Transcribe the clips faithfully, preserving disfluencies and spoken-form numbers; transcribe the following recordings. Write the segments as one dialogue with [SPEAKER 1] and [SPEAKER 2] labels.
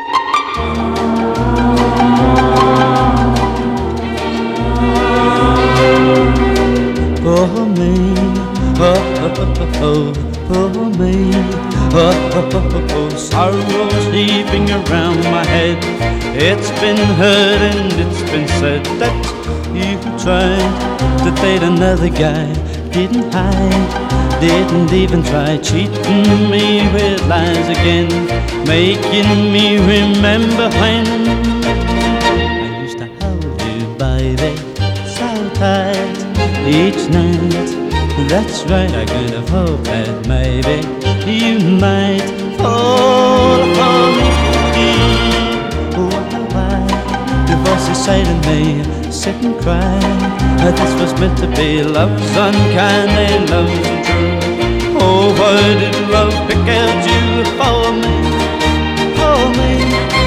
[SPEAKER 1] For me, oh, oh, oh, oh, for me, oh, oh, oh, oh, sorrow's heaping around my head. It's been heard and it's been said that you tried to date another guy, didn't hide, didn't even try, cheating me with lies again, making me remember when I used to hold you, baby, so tight each night. That's right, I could have hoped that maybe you might fall for me. Why, why do voices say to me, sit and cry, that this was meant to be, love's unkind and love's untrue. Oh, why did love pick out you for me, for me,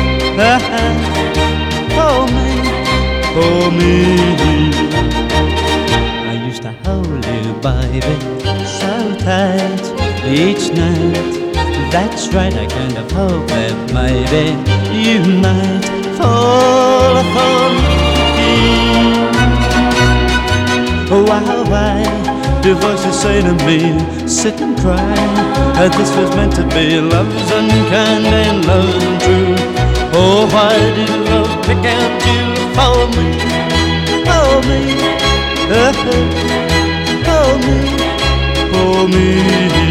[SPEAKER 1] for me, for me? I used to hold you, baby, so tight each night. That's right, I kind of hope that maybe you might fall for me. Why, why do voices say to me, sit and cry, that this was meant to be, love's unkind and love's untrue. Oh, why did love pick out you for me, for me, uh, for me, for me?